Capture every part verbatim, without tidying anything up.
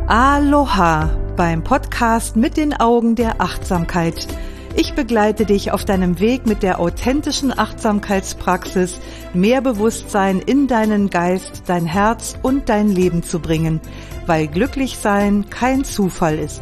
Aloha beim Podcast mit den Augen der Achtsamkeit. Ich begleite dich auf deinem Weg mit der authentischen Achtsamkeitspraxis, mehr Bewusstsein in deinen Geist, dein Herz und dein Leben zu bringen, weil glücklich sein kein Zufall ist.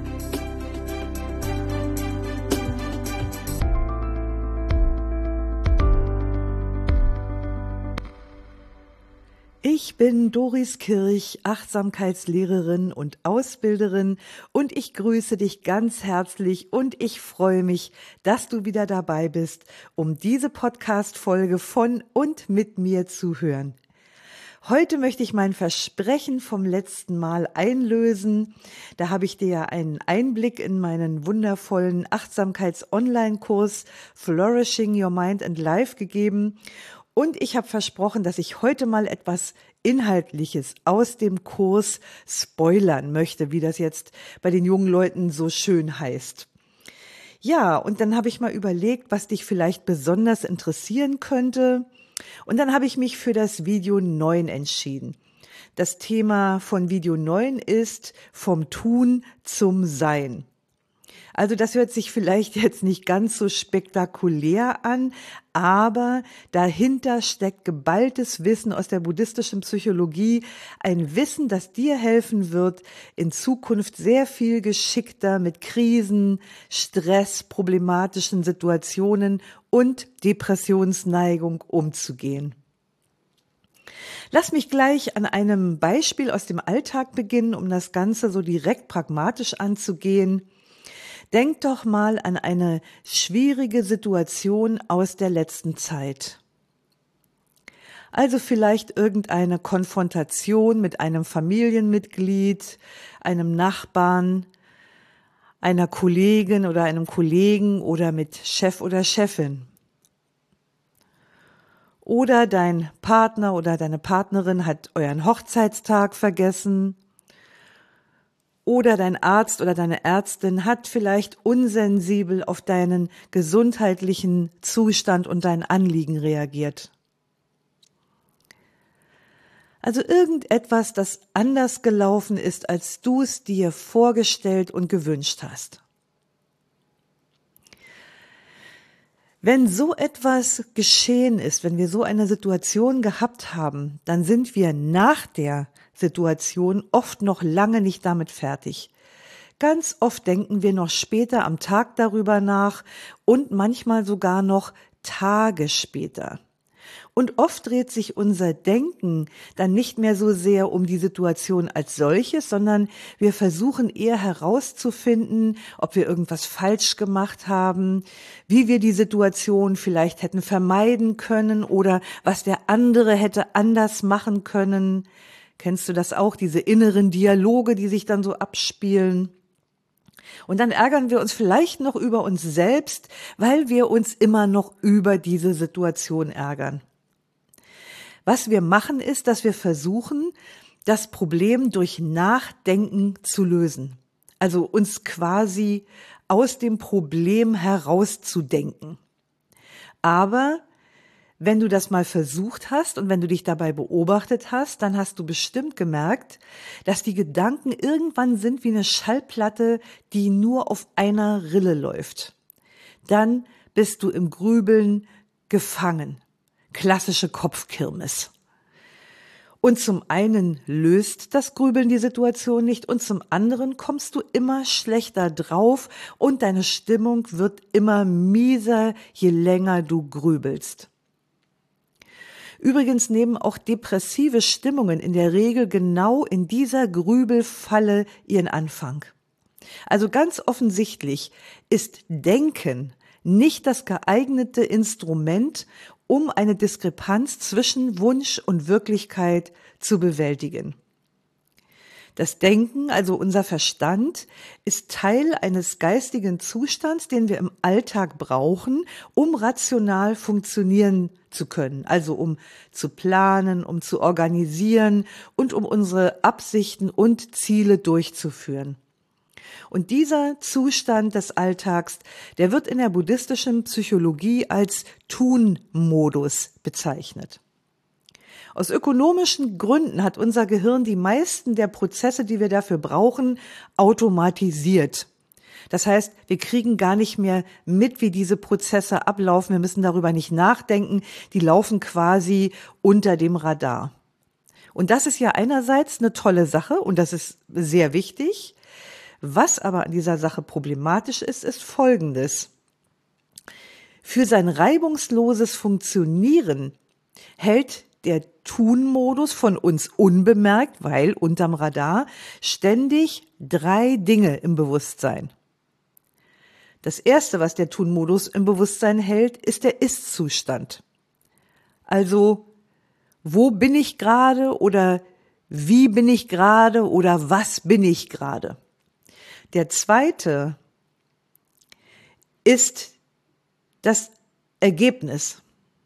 Ich bin Doris Kirch, Achtsamkeitslehrerin und Ausbilderin, und ich grüße dich ganz herzlich und ich freue mich, dass du wieder dabei bist, um diese Podcast-Folge von und mit mir zu hören. Heute möchte ich mein Versprechen vom letzten Mal einlösen. Da habe ich dir ja einen Einblick in meinen wundervollen Achtsamkeits-Online-Kurs Flourishing Your Mind and Life gegeben. Und ich habe versprochen, dass ich heute mal etwas Inhaltliches aus dem Kurs spoilern möchte, wie das jetzt bei den jungen Leuten so schön heißt. Ja, und dann habe ich mal überlegt, was dich vielleicht besonders interessieren könnte. Und dann habe ich mich für das Video neun entschieden. Das Thema von Video neun ist vom Tun zum Sein. Also das hört sich vielleicht jetzt nicht ganz so spektakulär an, aber dahinter steckt geballtes Wissen aus der buddhistischen Psychologie, ein Wissen, das dir helfen wird, in Zukunft sehr viel geschickter mit Krisen, Stress, problematischen Situationen und Depressionsneigung umzugehen. Lass mich gleich an einem Beispiel aus dem Alltag beginnen, um das Ganze so direkt pragmatisch anzugehen. Denk doch mal an eine schwierige Situation aus der letzten Zeit. Also vielleicht irgendeine Konfrontation mit einem Familienmitglied, einem Nachbarn, einer Kollegin oder einem Kollegen oder mit Chef oder Chefin. Oder dein Partner oder deine Partnerin hat euren Hochzeitstag vergessen. Oder dein Arzt oder deine Ärztin hat vielleicht unsensibel auf deinen gesundheitlichen Zustand und dein Anliegen reagiert. Also irgendetwas, das anders gelaufen ist, als du es dir vorgestellt und gewünscht hast. Wenn so etwas geschehen ist, wenn wir so eine Situation gehabt haben, dann sind wir nach der Situation oft noch lange nicht damit fertig. Ganz oft denken wir noch später am Tag darüber nach und manchmal sogar noch Tage später. Und oft dreht sich unser Denken dann nicht mehr so sehr um die Situation als solches, sondern wir versuchen eher herauszufinden, ob wir irgendwas falsch gemacht haben, wie wir die Situation vielleicht hätten vermeiden können oder was der andere hätte anders machen können. Kennst du das auch, diese inneren Dialoge, die sich dann so abspielen? Und dann ärgern wir uns vielleicht noch über uns selbst, weil wir uns immer noch über diese Situation ärgern. Was wir machen, ist, dass wir versuchen, das Problem durch Nachdenken zu lösen. Also uns quasi aus dem Problem herauszudenken. Aber wenn du das mal versucht hast und wenn du dich dabei beobachtet hast, dann hast du bestimmt gemerkt, dass die Gedanken irgendwann sind wie eine Schallplatte, die nur auf einer Rille läuft. Dann bist du im Grübeln gefangen. Klassische Kopfkirmes. Und zum einen löst das Grübeln die Situation nicht und zum anderen kommst du immer schlechter drauf und deine Stimmung wird immer mieser, je länger du grübelst. Übrigens nehmen auch depressive Stimmungen in der Regel genau in dieser Grübelfalle ihren Anfang. Also ganz offensichtlich ist Denken nicht das geeignete Instrument, um eine Diskrepanz zwischen Wunsch und Wirklichkeit zu bewältigen. Das Denken, also unser Verstand, ist Teil eines geistigen Zustands, den wir im Alltag brauchen, um rational funktionieren zu können, also um zu planen, um zu organisieren und um unsere Absichten und Ziele durchzuführen. Und dieser Zustand des Alltags, der wird in der buddhistischen Psychologie als Tun-Modus bezeichnet. Aus ökonomischen Gründen hat unser Gehirn die meisten der Prozesse, die wir dafür brauchen, automatisiert. Das heißt, wir kriegen gar nicht mehr mit, wie diese Prozesse ablaufen. Wir müssen darüber nicht nachdenken. Die laufen quasi unter dem Radar. Und das ist ja einerseits eine tolle Sache und das ist sehr wichtig. Was aber an dieser Sache problematisch ist, ist Folgendes. Für sein reibungsloses Funktionieren hält der Tun-Modus von uns unbemerkt, weil unterm Radar ständig drei Dinge im Bewusstsein. Das erste, was der Tun-Modus im Bewusstsein hält, ist der Ist-Zustand. Also, wo bin ich gerade oder wie bin ich gerade oder was bin ich gerade? Der zweite ist das Ergebnis.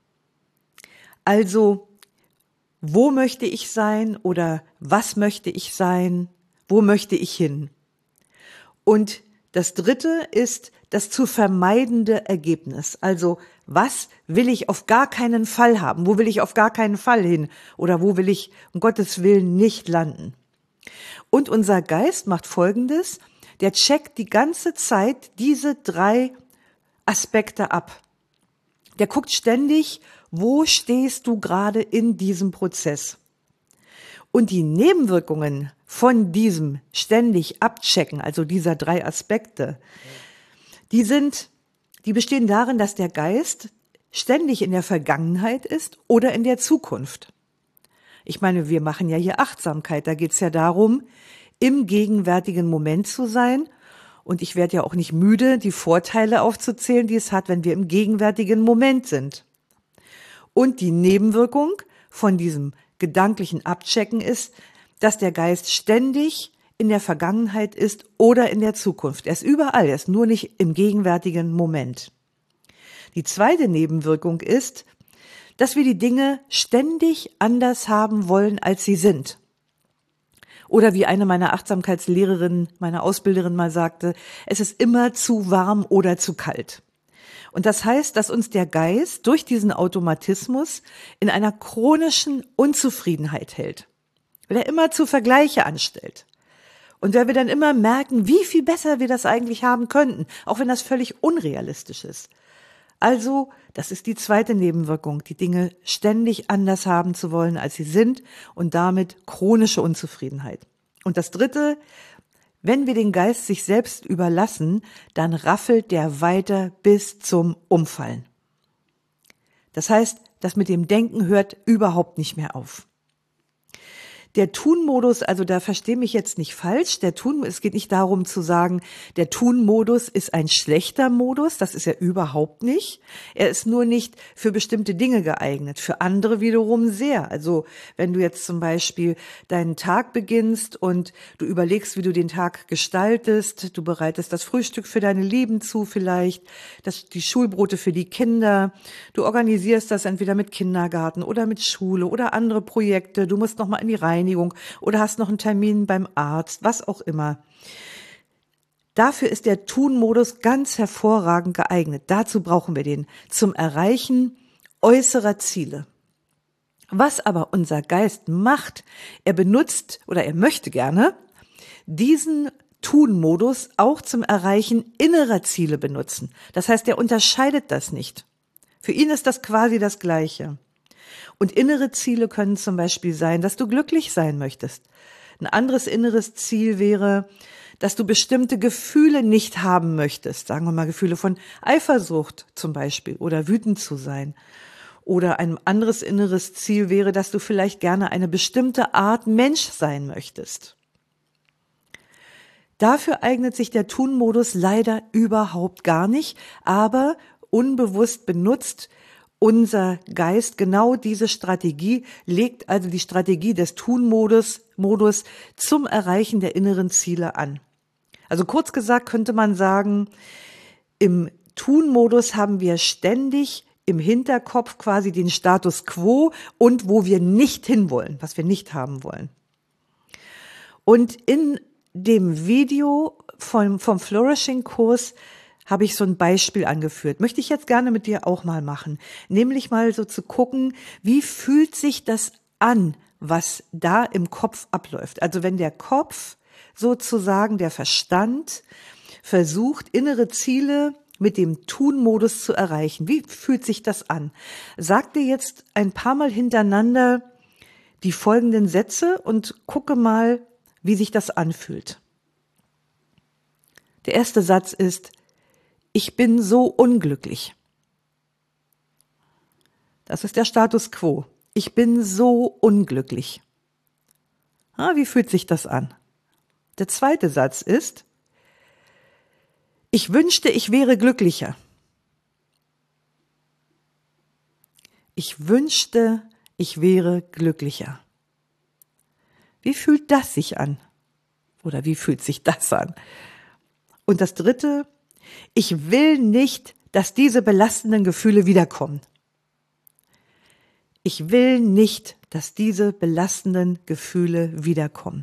Also, wo möchte ich sein oder was möchte ich sein? Wo möchte ich hin? Und das dritte ist das zu vermeidende Ergebnis. Also, was will ich auf gar keinen Fall haben? Wo will ich auf gar keinen Fall hin? Oder wo will ich um Gottes Willen nicht landen? Und unser Geist macht Folgendes. Der checkt die ganze Zeit diese drei Aspekte ab. Der guckt ständig, wo stehst du gerade in diesem Prozess? Und die Nebenwirkungen von diesem ständig Abchecken, also dieser drei Aspekte, die sind, die bestehen darin, dass der Geist ständig in der Vergangenheit ist oder in der Zukunft. Ich meine, wir machen ja hier Achtsamkeit, da geht es ja darum, im gegenwärtigen Moment zu sein. Und ich werde ja auch nicht müde, die Vorteile aufzuzählen, die es hat, wenn wir im gegenwärtigen Moment sind. Und die Nebenwirkung von diesem gedanklichen Abchecken ist, dass der Geist ständig in der Vergangenheit ist oder in der Zukunft. Er ist überall, er ist nur nicht im gegenwärtigen Moment. Die zweite Nebenwirkung ist, dass wir die Dinge ständig anders haben wollen, als sie sind. Oder wie eine meiner Achtsamkeitslehrerinnen, meine Ausbilderin mal sagte, es ist immer zu warm oder zu kalt. Und das heißt, dass uns der Geist durch diesen Automatismus in einer chronischen Unzufriedenheit hält, weil er immer zu Vergleiche anstellt. Und weil wir dann immer merken, wie viel besser wir das eigentlich haben könnten, auch wenn das völlig unrealistisch ist. Also, das ist die zweite Nebenwirkung, die Dinge ständig anders haben zu wollen, als sie sind und damit chronische Unzufriedenheit. Und das dritte, wenn wir den Geist sich selbst überlassen, dann raffelt der weiter bis zum Umfallen. Das heißt, das mit dem Denken hört überhaupt nicht mehr auf. Der Tun-Modus, also da verstehe mich jetzt nicht falsch, der Tun, es geht nicht darum zu sagen, der Tun-Modus ist ein schlechter Modus, das ist er überhaupt nicht. Er ist nur nicht für bestimmte Dinge geeignet, für andere wiederum sehr. Also wenn du jetzt zum Beispiel deinen Tag beginnst und du überlegst, wie du den Tag gestaltest, du bereitest das Frühstück für deine Lieben zu vielleicht, das, die Schulbrote für die Kinder, du organisierst das entweder mit Kindergarten oder mit Schule oder andere Projekte, du musst noch mal in die Reinigung oder hast noch einen Termin beim Arzt, was auch immer. Dafür ist der Tun-Modus ganz hervorragend geeignet. Dazu brauchen wir den zum Erreichen äußerer Ziele. Was aber unser Geist macht, er benutzt oder er möchte gerne diesen Tun-Modus auch zum Erreichen innerer Ziele benutzen. Das heißt, er unterscheidet das nicht. Für ihn ist das quasi das Gleiche. Und innere Ziele können zum Beispiel sein, dass du glücklich sein möchtest. Ein anderes inneres Ziel wäre, dass du bestimmte Gefühle nicht haben möchtest. Sagen wir mal Gefühle von Eifersucht zum Beispiel oder wütend zu sein. Oder ein anderes inneres Ziel wäre, dass du vielleicht gerne eine bestimmte Art Mensch sein möchtest. Dafür eignet sich der Tun-Modus leider überhaupt gar nicht, aber unbewusst benutzt unser Geist genau diese Strategie, legt also die Strategie des Tun-Modus Modus zum Erreichen der inneren Ziele an. Also kurz gesagt könnte man sagen, im Tun-Modus haben wir ständig im Hinterkopf quasi den Status quo und wo wir nicht hinwollen, was wir nicht haben wollen. Und in dem Video vom, vom Flourishing-Kurs habe ich so ein Beispiel angeführt. Möchte ich jetzt gerne mit dir auch mal machen. Nämlich mal so zu gucken, wie fühlt sich das an, was da im Kopf abläuft. Also wenn der Kopf, sozusagen der Verstand, versucht, innere Ziele mit dem Tun-Modus zu erreichen. Wie fühlt sich das an? Sag dir jetzt ein paar Mal hintereinander die folgenden Sätze und gucke mal, wie sich das anfühlt. Der erste Satz ist: Ich bin so unglücklich. Das ist der Status quo. Ich bin so unglücklich. Ah, wie fühlt sich das an? Der zweite Satz ist: Ich wünschte, ich wäre glücklicher. Ich wünschte, ich wäre glücklicher. Wie fühlt das sich an? Oder wie fühlt sich das an? Und das dritte: Ich will nicht, dass diese belastenden Gefühle wiederkommen. Ich will nicht, dass diese belastenden Gefühle wiederkommen.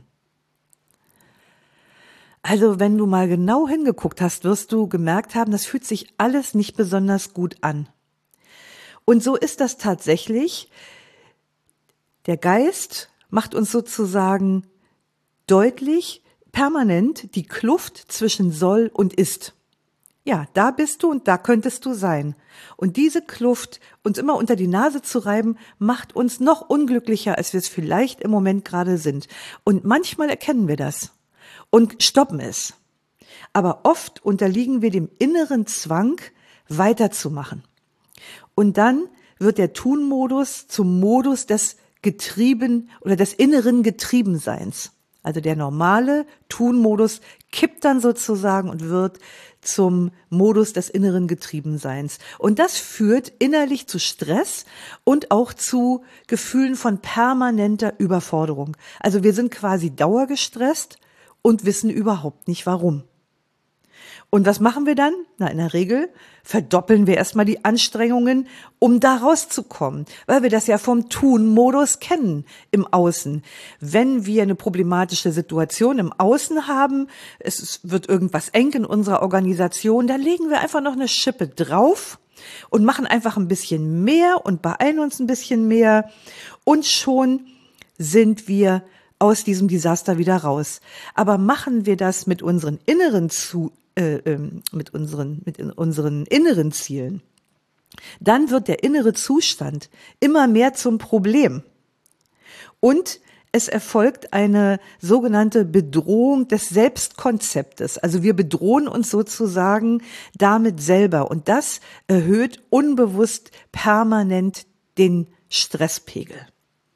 Also, wenn du mal genau hingeguckt hast, wirst du gemerkt haben, das fühlt sich alles nicht besonders gut an. Und so ist das tatsächlich. Der Geist macht uns sozusagen deutlich, permanent die Kluft zwischen soll und ist. Ja, da bist du und da könntest du sein. Und diese Kluft uns immer unter die Nase zu reiben, macht uns noch unglücklicher, als wir es vielleicht im Moment gerade sind. Und manchmal erkennen wir das und stoppen es. Aber oft unterliegen wir dem inneren Zwang, weiterzumachen. Und dann wird der Tun-Modus zum Modus des Getrieben oder des inneren Getriebenseins. Also der normale Tun-Modus kippt dann sozusagen und wird zum Modus des inneren Getriebenseins. Und das führt innerlich zu Stress und auch zu Gefühlen von permanenter Überforderung. Also wir sind quasi dauergestresst und wissen überhaupt nicht warum. Und was machen wir dann? Na, in der Regel verdoppeln wir erstmal die Anstrengungen, um da rauszukommen, weil wir das ja vom Tun-Modus kennen im Außen. Wenn wir eine problematische Situation im Außen haben, es wird irgendwas eng in unserer Organisation, dann legen wir einfach noch eine Schippe drauf und machen einfach ein bisschen mehr und beeilen uns ein bisschen mehr und schon sind wir aus diesem Desaster wieder raus. Aber machen wir das mit unseren inneren zu Äh, ähm, mit unseren, mit in unseren inneren Zielen, dann wird der innere Zustand immer mehr zum Problem. Und es erfolgt eine sogenannte Bedrohung des Selbstkonzeptes. Also wir bedrohen uns sozusagen damit selber. Und das erhöht unbewusst permanent den Stresspegel.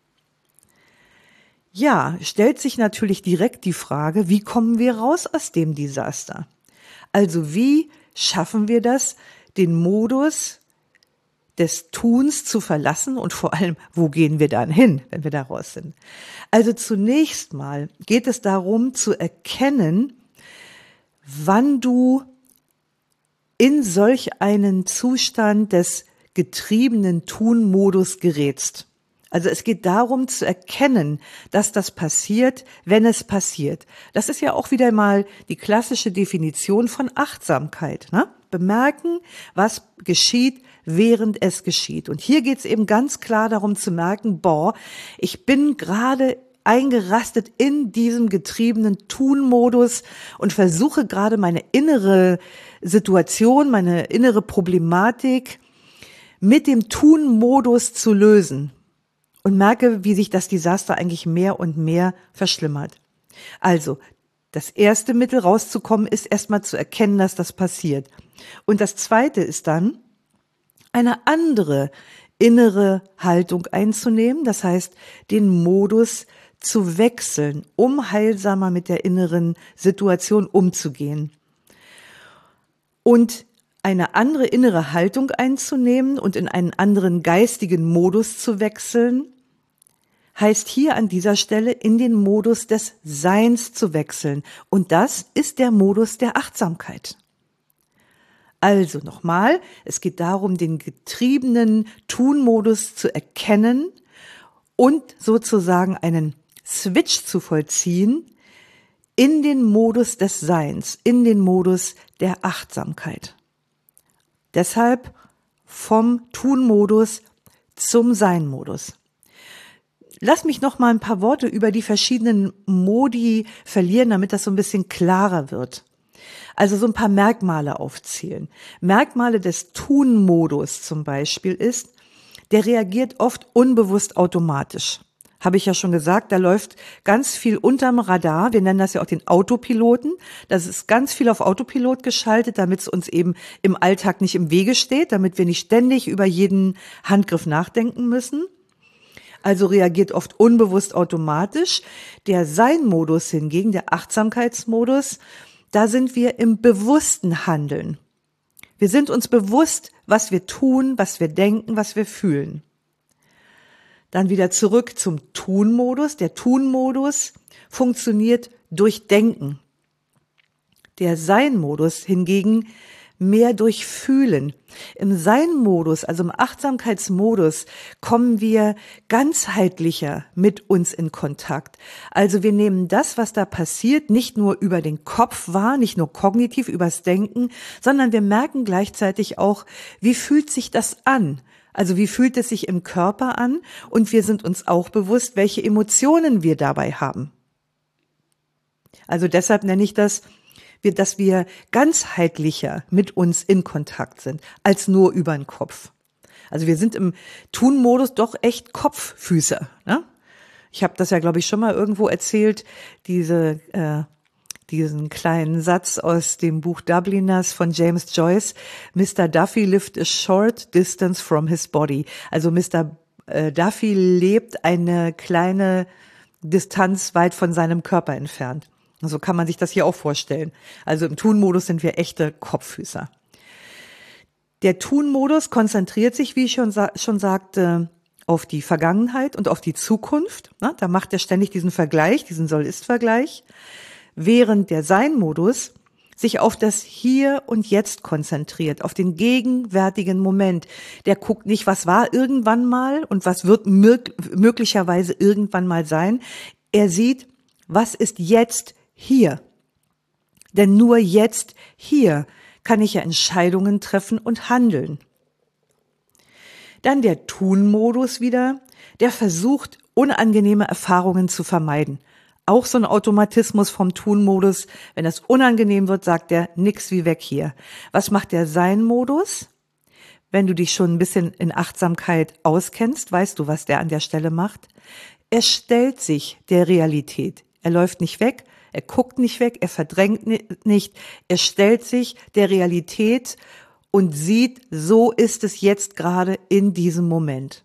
Ja, stellt sich natürlich direkt die Frage, wie kommen wir raus aus dem Desaster? Also wie schaffen wir das, den Modus des Tuns zu verlassen und vor allem, wo gehen wir dann hin, wenn wir da raus sind? Also zunächst mal geht es darum zu erkennen, wann du in solch einen Zustand des getriebenen Tun-Modus gerätst. Also es geht darum zu erkennen, dass das passiert, wenn es passiert. Das ist ja auch wieder mal die klassische Definition von Achtsamkeit, ne? Bemerken, was geschieht, während es geschieht. Und hier geht es eben ganz klar darum zu merken, boah, ich bin gerade eingerastet in diesem getriebenen Tun-Modus und versuche gerade meine innere Situation, meine innere Problematik mit dem Tun-Modus zu lösen. Und merke, wie sich das Desaster eigentlich mehr und mehr verschlimmert. Also, das erste Mittel rauszukommen, ist erstmal zu erkennen, dass das passiert. Und das zweite ist dann, eine andere innere Haltung einzunehmen, das heißt, den Modus zu wechseln, um heilsamer mit der inneren Situation umzugehen. Und eine andere innere Haltung einzunehmen und in einen anderen geistigen Modus zu wechseln, heißt hier an dieser Stelle in den Modus des Seins zu wechseln. Und das ist der Modus der Achtsamkeit. Also nochmal, es geht darum, den getriebenen Tun-Modus zu erkennen und sozusagen einen Switch zu vollziehen in den Modus des Seins, in den Modus der Achtsamkeit. Deshalb vom Tun-Modus zum Sein-Modus. Lass mich noch mal ein paar Worte über die verschiedenen Modi verlieren, damit das so ein bisschen klarer wird. Also so ein paar Merkmale aufzählen. Merkmale des Tun-Modus zum Beispiel ist, der reagiert oft unbewusst automatisch. Habe ich ja schon gesagt, da läuft ganz viel unterm Radar. Wir nennen das ja auch den Autopiloten. Das ist ganz viel auf Autopilot geschaltet, damit es uns eben im Alltag nicht im Wege steht, damit wir nicht ständig über jeden Handgriff nachdenken müssen. Also reagiert oft unbewusst automatisch. Der Sein-Modus hingegen, der Achtsamkeitsmodus, da sind wir im bewussten Handeln. Wir sind uns bewusst, was wir tun, was wir denken, was wir fühlen. Dann wieder zurück zum Tun-Modus. Der Tun-Modus funktioniert durch Denken. Der Sein-Modus hingegen mehr durch Fühlen. Im Sein-Modus, also im Achtsamkeitsmodus, kommen wir ganzheitlicher mit uns in Kontakt. Also wir nehmen das, was da passiert, nicht nur über den Kopf wahr, nicht nur kognitiv übers Denken, sondern wir merken gleichzeitig auch, wie fühlt sich das an? Also wie fühlt es sich im Körper an? Und wir sind uns auch bewusst, welche Emotionen wir dabei haben. Also deshalb nenne ich das, dass wir ganzheitlicher mit uns in Kontakt sind, als nur über den Kopf. Also wir sind im Tun-Modus doch echt Kopffüßer. Ne? Ich habe das ja, glaube ich, schon mal irgendwo erzählt, diese äh, diesen kleinen Satz aus dem Buch Dubliners von James Joyce. Mister Duffy lived a short distance from his body. Also Mister Duffy lebt eine kleine Distanz weit von seinem Körper entfernt. So kann man sich das hier auch vorstellen. Also im Tun-Modus sind wir echte Kopffüßer. Der Tun-Modus konzentriert sich, wie ich schon, sa- schon sagte, auf die Vergangenheit und auf die Zukunft. Na, da macht er ständig diesen Vergleich, diesen Soll-Ist-Vergleich. Während der Sein-Modus sich auf das Hier und Jetzt konzentriert, auf den gegenwärtigen Moment. Der guckt nicht, was war irgendwann mal und was wird mög- möglicherweise irgendwann mal sein. Er sieht, was ist jetzt hier. Denn nur jetzt hier kann ich ja Entscheidungen treffen und handeln. Dann der Tun-Modus wieder, der versucht, unangenehme Erfahrungen zu vermeiden. Auch so ein Automatismus vom Tun-Modus. Wenn das unangenehm wird, sagt er, nix wie weg hier. Was macht der Sein-Modus? Wenn du dich schon ein bisschen in Achtsamkeit auskennst, weißt du, was der an der Stelle macht? Er stellt sich der Realität. Er läuft nicht weg, er guckt nicht weg, er verdrängt nicht. Er stellt sich der Realität und sieht, so ist es jetzt gerade in diesem Moment.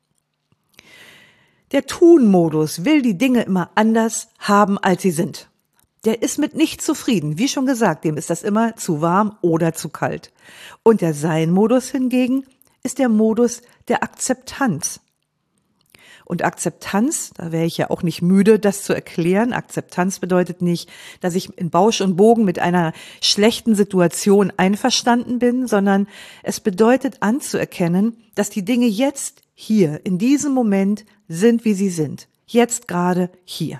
Der Tun-Modus will die Dinge immer anders haben, als sie sind. Der ist mit nichts zufrieden. Wie schon gesagt, dem ist das immer zu warm oder zu kalt. Und der Sein-Modus hingegen ist der Modus der Akzeptanz. Und Akzeptanz, da wäre ich ja auch nicht müde, das zu erklären. Akzeptanz bedeutet nicht, dass ich in Bausch und Bogen mit einer schlechten Situation einverstanden bin, sondern es bedeutet anzuerkennen, dass die Dinge jetzt hier, in diesem Moment sind, wie sie sind. Jetzt gerade hier.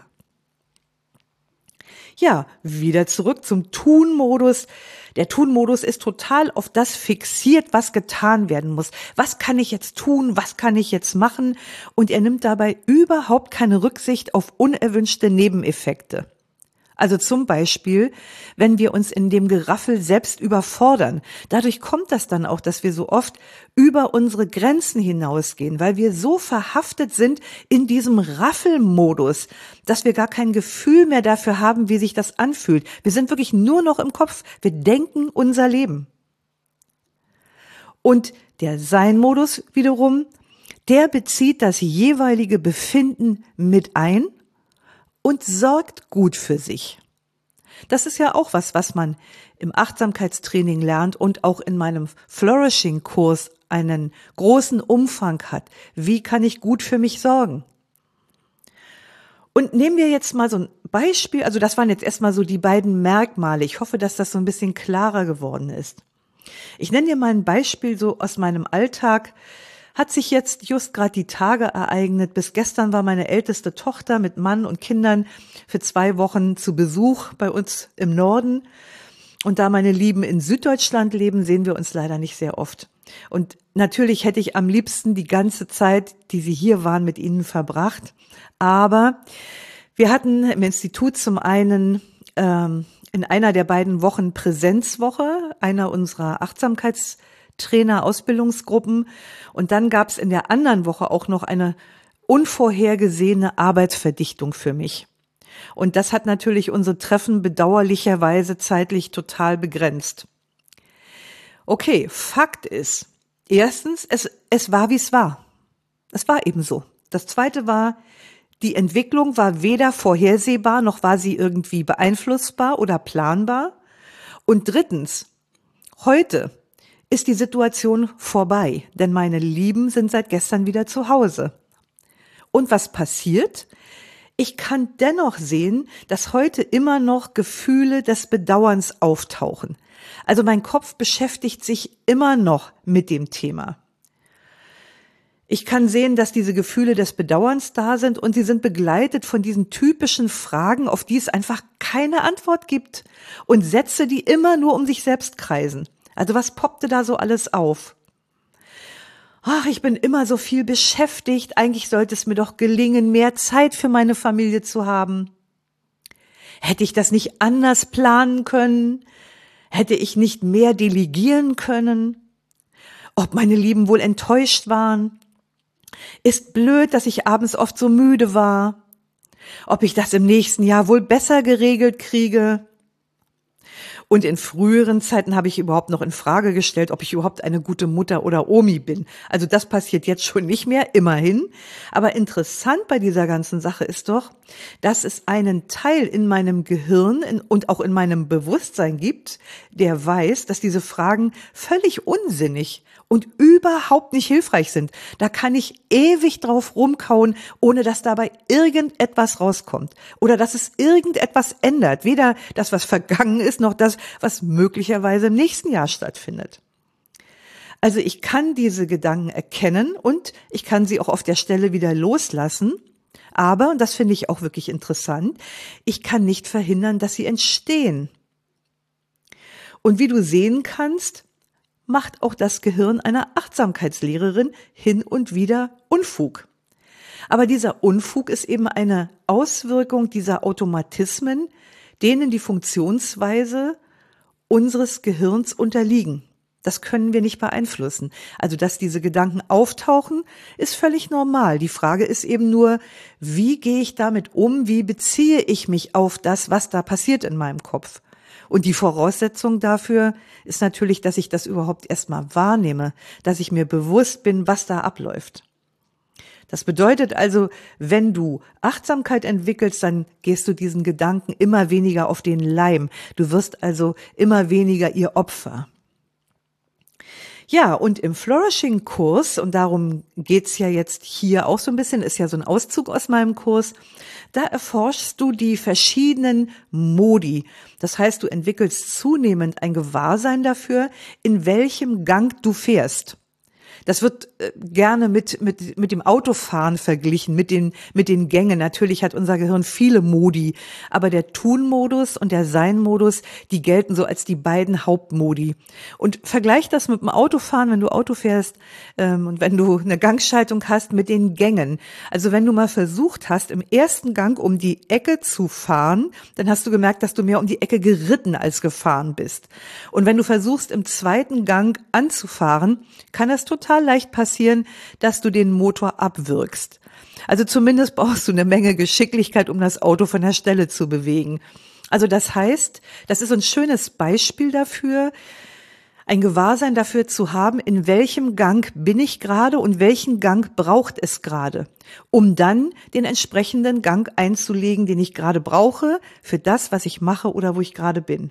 Ja, wieder zurück zum Tun-Modus. Der Tun-Modus ist total auf das fixiert, was getan werden muss. Was kann ich jetzt tun? Was kann ich jetzt machen? Und er nimmt dabei überhaupt keine Rücksicht auf unerwünschte Nebeneffekte. Also zum Beispiel, wenn wir uns in dem Geraffel selbst überfordern. Dadurch kommt das dann auch, dass wir so oft über unsere Grenzen hinausgehen, weil wir so verhaftet sind in diesem Raffelmodus, dass wir gar kein Gefühl mehr dafür haben, wie sich das anfühlt. Wir sind wirklich nur noch im Kopf. Wir denken unser Leben. Und der Sein-Modus wiederum, der bezieht das jeweilige Befinden mit ein und sorgt gut für sich. Das ist ja auch was, was man im Achtsamkeitstraining lernt und auch in meinem Flourishing-Kurs einen großen Umfang hat. Wie kann ich gut für mich sorgen? Und nehmen wir jetzt mal so ein Beispiel, also das waren jetzt erstmal so die beiden Merkmale. Ich hoffe, dass das so ein bisschen klarer geworden ist. Ich nenne dir mal ein Beispiel so aus meinem Alltag. Hat sich jetzt just gerade die Tage ereignet. Bis gestern war meine älteste Tochter mit Mann und Kindern für zwei Wochen zu Besuch bei uns im Norden. Und da meine Lieben in Süddeutschland leben, sehen wir uns leider nicht sehr oft. Und natürlich hätte ich am liebsten die ganze Zeit, die Sie hier waren, mit Ihnen verbracht. Aber wir hatten im Institut zum einen ähm, in einer der beiden Wochen Präsenzwoche, einer unserer Achtsamkeitstrainer Ausbildungsgruppen. Und dann gab es in der anderen Woche auch noch eine unvorhergesehene Arbeitsverdichtung für mich. Und das hat natürlich unsere Treffen bedauerlicherweise zeitlich total begrenzt. Okay, Fakt ist, erstens, es, es war, wie es war. Es war eben so. Das Zweite war, die Entwicklung war weder vorhersehbar, noch war sie irgendwie beeinflussbar oder planbar. Und drittens, heute ist die Situation vorbei, denn meine Lieben sind seit gestern wieder zu Hause. Und was passiert? Ich kann dennoch sehen, dass heute immer noch Gefühle des Bedauerns auftauchen. Also mein Kopf beschäftigt sich immer noch mit dem Thema. Ich kann sehen, dass diese Gefühle des Bedauerns da sind und sie sind begleitet von diesen typischen Fragen, auf die es einfach keine Antwort gibt und Sätze, die immer nur um sich selbst kreisen. Also was poppte da so alles auf? Ach, ich bin immer so viel beschäftigt, eigentlich sollte es mir doch gelingen, mehr Zeit für meine Familie zu haben. Hätte ich das nicht anders planen können? Hätte ich nicht mehr delegieren können? Ob meine Lieben wohl enttäuscht waren? Ist blöd, dass ich abends oft so müde war. Ob ich das im nächsten Jahr wohl besser geregelt kriege. Und in früheren Zeiten habe ich überhaupt noch in Frage gestellt, ob ich überhaupt eine gute Mutter oder Omi bin. Also das passiert jetzt schon nicht mehr, immerhin. Aber interessant bei dieser ganzen Sache ist doch, dass es einen Teil in meinem Gehirn und auch in meinem Bewusstsein gibt, der weiß, dass diese Fragen völlig unsinnig und überhaupt nicht hilfreich sind. Da kann ich ewig drauf rumkauen, ohne dass dabei irgendetwas rauskommt oder dass es irgendetwas ändert. Weder das, was vergangen ist, noch das, was möglicherweise im nächsten Jahr stattfindet. Also ich kann diese Gedanken erkennen und ich kann sie auch auf der Stelle wieder loslassen. Aber, und das finde ich auch wirklich interessant, ich kann nicht verhindern, dass sie entstehen. Und wie du sehen kannst, macht auch das Gehirn einer Achtsamkeitslehrerin hin und wieder Unfug. Aber dieser Unfug ist eben eine Auswirkung dieser Automatismen, denen die Funktionsweise unseres Gehirns unterliegen. Das können wir nicht beeinflussen. Also, dass diese Gedanken auftauchen, ist völlig normal. Die Frage ist eben nur, wie gehe ich damit um? Wie beziehe ich mich auf das, was da passiert in meinem Kopf? Und die Voraussetzung dafür ist natürlich, dass ich das überhaupt erstmal wahrnehme, dass ich mir bewusst bin, was da abläuft. Das bedeutet also, wenn du Achtsamkeit entwickelst, dann gehst du diesen Gedanken immer weniger auf den Leim. Du wirst also immer weniger ihr Opfer. Ja, und im Flourishing-Kurs, und darum geht's ja jetzt hier auch so ein bisschen, ist ja so ein Auszug aus meinem Kurs, da erforschst du die verschiedenen Modi. Das heißt, du entwickelst zunehmend ein Gewahrsein dafür, in welchem Gang du fährst. Das wird äh, gerne mit, mit, mit dem Autofahren verglichen, mit den, mit den Gängen. Natürlich hat unser Gehirn viele Modi, aber der Tun-Modus und der Sein-Modus, die gelten so als die beiden Hauptmodi. Und vergleich das mit dem Autofahren, wenn du Auto fährst ähm, und wenn du eine Gangschaltung hast, mit den Gängen. Also wenn du mal versucht hast, im ersten Gang um die Ecke zu fahren, dann hast du gemerkt, dass du mehr um die Ecke geritten als gefahren bist. Und wenn du versuchst, im zweiten Gang anzufahren, kann das total leicht passieren, dass du den Motor abwirkst. Also zumindest brauchst du eine Menge Geschicklichkeit, um das Auto von der Stelle zu bewegen. Also das heißt, das ist ein schönes Beispiel dafür, ein Gewahrsein dafür zu haben, in welchem Gang bin ich gerade und welchen Gang braucht es gerade, um dann den entsprechenden Gang einzulegen, den ich gerade brauche, für das, was ich mache oder wo ich gerade bin.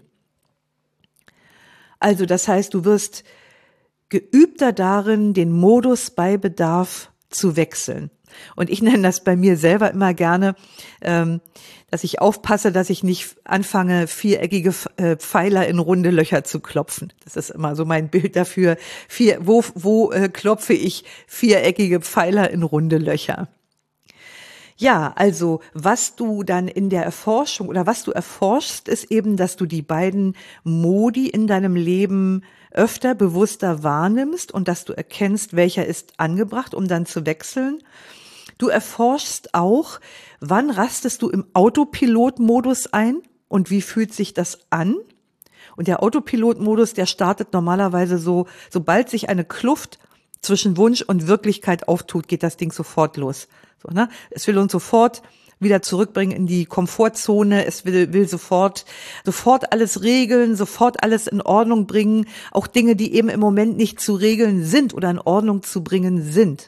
Also das heißt, du wirst geübter darin, den Modus bei Bedarf zu wechseln. Und ich nenne das bei mir selber immer gerne, ähm, dass ich aufpasse, dass ich nicht anfange, viereckige äh, Pfeiler in runde Löcher zu klopfen. Das ist immer so mein Bild dafür. Vier, wo wo äh, klopfe ich viereckige Pfeiler in runde Löcher? Ja, also was du dann in der Erforschung oder was du erforschst, ist eben, dass du die beiden Modi in deinem Leben öfter bewusster wahrnimmst und dass du erkennst, welcher ist angebracht, um dann zu wechseln. Du erforschst auch, wann rastest du im Autopilot-Modus ein und wie fühlt sich das an? Und der Autopilot-Modus, der startet normalerweise so, sobald sich eine Kluft zwischen Wunsch und Wirklichkeit auftut, geht das Ding sofort los. So, ne? Es will uns sofort wieder zurückbringen in die Komfortzone. Es will, will sofort, sofort alles regeln, sofort alles in Ordnung bringen. Auch Dinge, die eben im Moment nicht zu regeln sind oder in Ordnung zu bringen sind.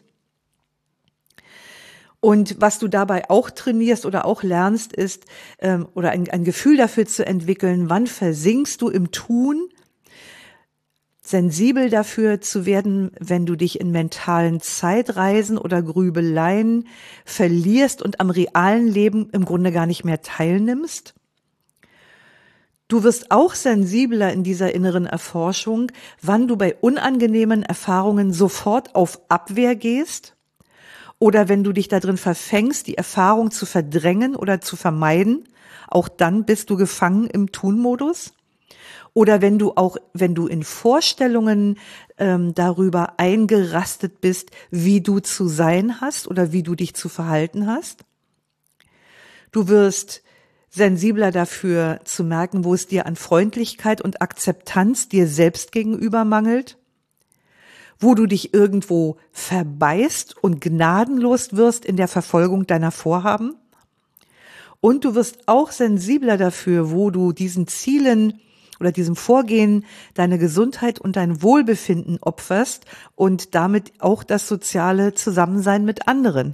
Und was du dabei auch trainierst oder auch lernst, ist, ähm, oder ein, ein Gefühl dafür zu entwickeln, wann versinkst du im Tun, sensibel dafür zu werden, wenn du dich in mentalen Zeitreisen oder Grübeleien verlierst und am realen Leben im Grunde gar nicht mehr teilnimmst. Du wirst auch sensibler in dieser inneren Erforschung, wann du bei unangenehmen Erfahrungen sofort auf Abwehr gehst oder wenn du dich darin verfängst, die Erfahrung zu verdrängen oder zu vermeiden. Auch dann bist du gefangen im Tun-Modus. Oder wenn du auch, wenn du in Vorstellungen ähm, darüber eingerastet bist, wie du zu sein hast oder wie du dich zu verhalten hast. Du wirst sensibler dafür zu merken, wo es dir an Freundlichkeit und Akzeptanz dir selbst gegenüber mangelt, wo du dich irgendwo verbeißt und gnadenlos wirst in der Verfolgung deiner Vorhaben. Und du wirst auch sensibler dafür, wo du diesen Zielen oder diesem Vorgehen deine Gesundheit und dein Wohlbefinden opferst und damit auch das soziale Zusammensein mit anderen.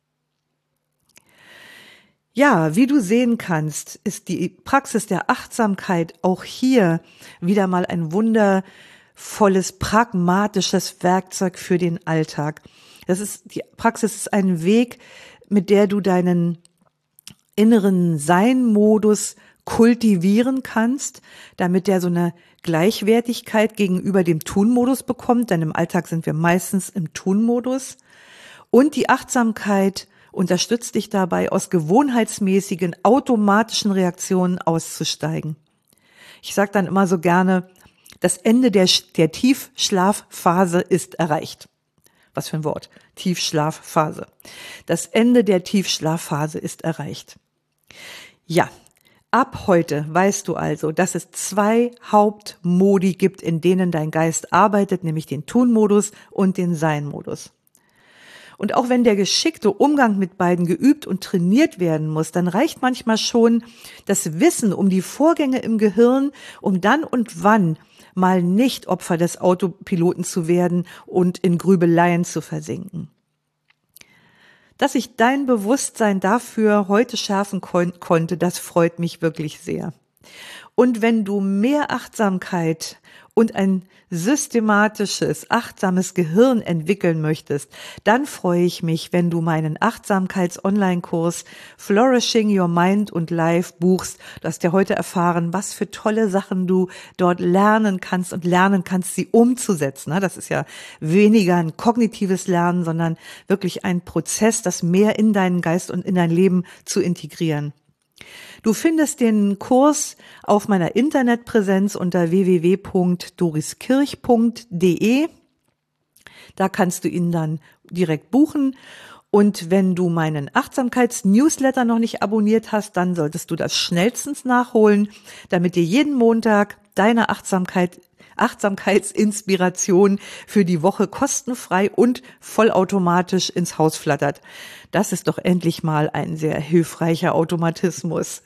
Ja, wie du sehen kannst, ist die Praxis der Achtsamkeit auch hier wieder mal ein wundervolles, pragmatisches Werkzeug für den Alltag. Das ist, die Praxis ist ein Weg, mit der du deinen inneren Sein-Modus kultivieren kannst, damit der so eine Gleichwertigkeit gegenüber dem Tun-Modus bekommt, denn im Alltag sind wir meistens im Tun-Modus. Und die Achtsamkeit unterstützt dich dabei, aus gewohnheitsmäßigen, automatischen Reaktionen auszusteigen. Ich sage dann immer so gerne, das Ende der, der Tiefschlafphase ist erreicht. Was für ein Wort? Tiefschlafphase. Das Ende der Tiefschlafphase ist erreicht. Ja. Ab heute weißt du also, dass es zwei Hauptmodi gibt, in denen dein Geist arbeitet, nämlich den Tun-Modus und den Sein-Modus. Und auch wenn der geschickte Umgang mit beiden geübt und trainiert werden muss, dann reicht manchmal schon das Wissen um die Vorgänge im Gehirn, um dann und wann mal nicht Opfer des Autopiloten zu werden und in Grübeleien zu versinken. Dass ich dein Bewusstsein dafür heute schärfen kon- konnte, das freut mich wirklich sehr. Und wenn du mehr Achtsamkeit und ein systematisches, achtsames Gehirn entwickeln möchtest, dann freue ich mich, wenn du meinen Achtsamkeits-Online-Kurs Flourishing Your Mind and Life buchst. Du hast ja heute erfahren, was für tolle Sachen du dort lernen kannst und lernen kannst, sie umzusetzen. Das ist ja weniger ein kognitives Lernen, sondern wirklich ein Prozess, das mehr in deinen Geist und in dein Leben zu integrieren. Du findest den Kurs auf meiner Internetpräsenz unter w w w punkt doriskirch punkt d e. Da kannst du ihn dann direkt buchen. Und wenn du meinen Achtsamkeits-Newsletter noch nicht abonniert hast, dann solltest du das schnellstens nachholen, damit dir jeden Montag deine Achtsamkeit Achtsamkeitsinspiration für die Woche kostenfrei und vollautomatisch ins Haus flattert. Das ist doch endlich mal ein sehr hilfreicher Automatismus.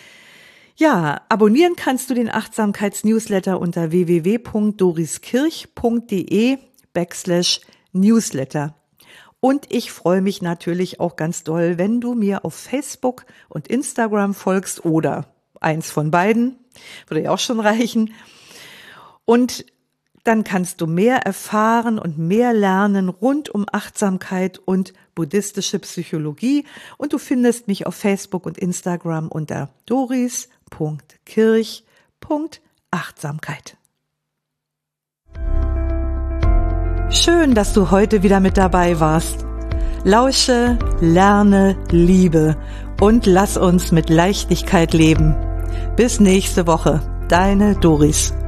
Ja, abonnieren kannst du den Achtsamkeits-Newsletter unter w w w punkt doriskirch punkt d e backslash Newsletter. Und ich freue mich natürlich auch ganz doll, wenn du mir auf Facebook und Instagram folgst oder eins von beiden, würde ja auch schon reichen. Und dann kannst du mehr erfahren und mehr lernen rund um Achtsamkeit und buddhistische Psychologie. Und du findest mich auf Facebook und Instagram unter doris punkt kirch punkt achtsamkeit. Schön, dass du heute wieder mit dabei warst. Lausche, lerne, liebe und lass uns mit Leichtigkeit leben. Bis nächste Woche, deine Doris.